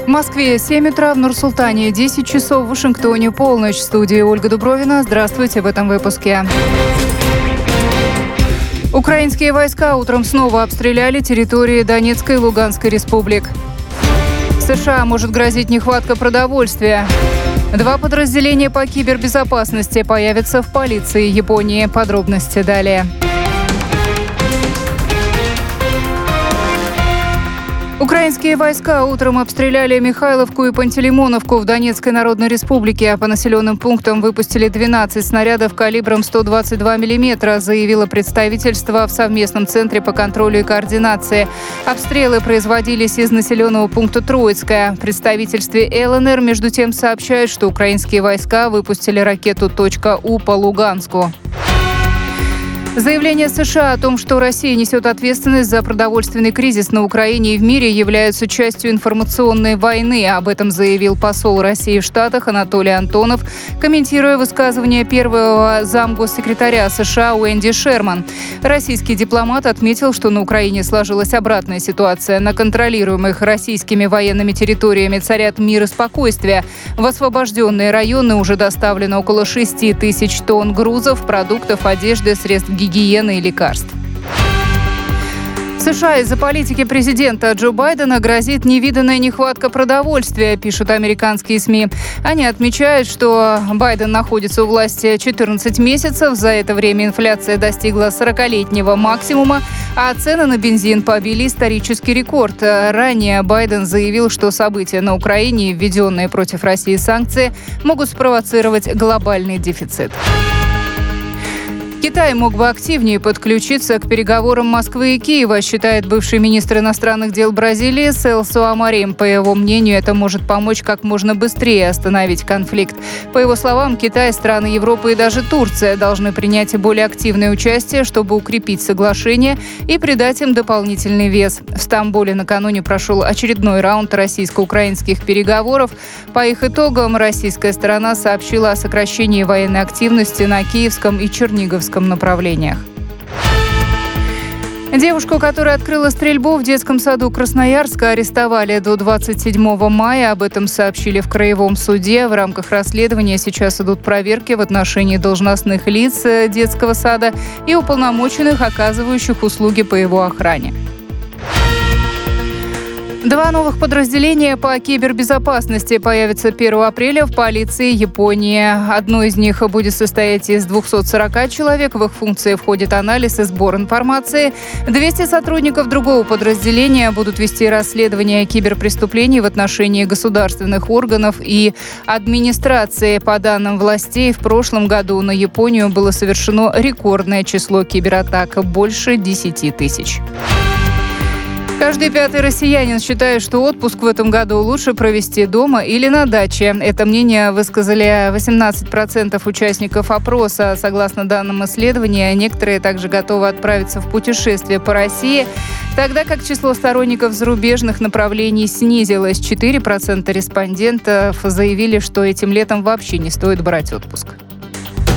В Москве 7 утра, в Нур-Султане 10 часов, в Вашингтоне полночь. В студии Ольга Дубровина. Здравствуйте в этом выпуске. Украинские войска утром снова обстреляли территории Донецкой и Луганской республик. США может грозить нехватка продовольствия. 2 подразделения по кибербезопасности появятся в полиции Японии. Подробности далее. Украинские войска утром обстреляли Михайловку и Пантелеймоновку в Донецкой Народной Республике. По населенным пунктам выпустили 12 снарядов калибром 122 мм, заявило представительство в совместном центре по контролю и координации. Обстрелы производились из населенного пункта Троицкое. В представительстве ЛНР, между тем, сообщают, что украинские войска выпустили ракету «У» по Луганску. Заявления США о том, что Россия несет ответственность за продовольственный кризис на Украине и в мире, являются частью информационной войны. Об этом заявил посол России в Штатах Анатолий Антонов, комментируя высказывание первого замгоссекретаря США Уэнди Шерман. Российский дипломат отметил, что на Украине сложилась обратная ситуация. На контролируемых российскими военными территориями царят мир и спокойствие. В освобожденные районы уже доставлено около 6 тысяч тонн грузов, продуктов, одежды, средств гигиены и лекарств. США из-за политики президента Джо Байдена грозит невиданная нехватка продовольствия, пишут американские СМИ. Они отмечают, что Байден находится у власти 14 месяцев. За это время инфляция достигла 40-летнего максимума, а цены на бензин побили исторический рекорд. Ранее Байден заявил, что события на Украине и введенные против России санкции могут спровоцировать глобальный дефицит. Китай мог бы активнее подключиться к переговорам Москвы и Киева, считает бывший министр иностранных дел Бразилии Селсу Амарим. По его мнению, это может помочь как можно быстрее остановить конфликт. По его словам, Китай, страны Европы и даже Турция должны принять более активное участие, чтобы укрепить соглашение и придать им дополнительный вес. В Стамбуле накануне прошел очередной раунд российско-украинских переговоров. По их итогам российская сторона сообщила о сокращении военной активности на Киевском и Черниговском направлениях. Девушку, которая открыла стрельбу в детском саду Красноярска, арестовали до 27 мая. Об этом сообщили в Краевом суде. В рамках расследования сейчас идут проверки в отношении должностных лиц детского сада и уполномоченных, оказывающих услуги по его охране. 2 новых подразделения по кибербезопасности появятся 1 апреля в полиции Японии. Одно из них будет состоять из 240 человек. В их функции входит анализ и сбор информации. 200 сотрудников другого подразделения будут вести расследование киберпреступлений в отношении государственных органов и администрации. По данным властей, в прошлом году на Японию было совершено рекордное число кибератак – больше 10 тысяч. Каждый 5-й россиянин считает, что отпуск в этом году лучше провести дома или на даче. Это мнение высказали 18% участников опроса. Согласно данным исследования, некоторые также готовы отправиться в путешествие по России, тогда как число сторонников зарубежных направлений снизилось. 4% респондентов заявили, что этим летом вообще не стоит брать отпуск.